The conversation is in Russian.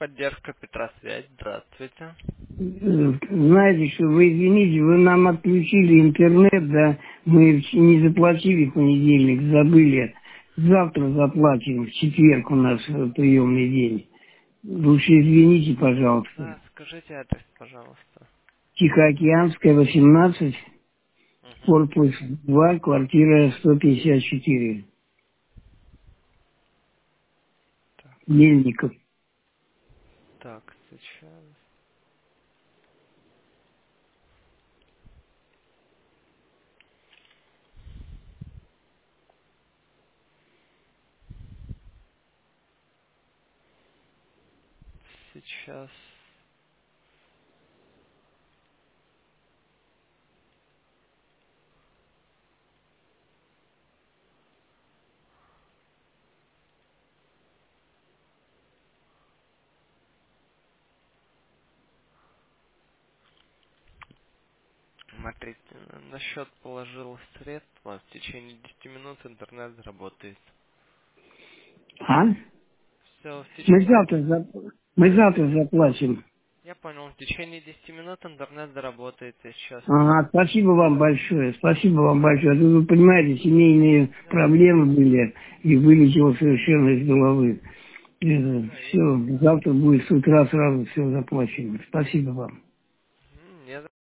Поддержка Петра Связь. Здравствуйте. Знаете, что вы извините, вы нам отключили интернет, да, мы не заплатили в понедельник, забыли. Завтра заплатим, в четверг у нас приемный день. Лучше извините, пожалуйста. Да, скажите адрес, пожалуйста. Тихоокеанская, 18, Угу. корпус 2, квартира 154. Так, Мельников. так, сейчас. Сейчас. Смотрите, на счет положил средства. В течение 10 минут интернет заработает. А? Все, в Мы течение... завтра, мы завтра заплатим. Я понял, в течение 10 минут интернет заработает. Я сейчас... Ага, спасибо вам большое, спасибо вам большое. А то вы понимаете, семейные Да, проблемы были и вылетело совершенно из головы. да, Все, завтра будет с утра сразу все заплачено. Спасибо вам.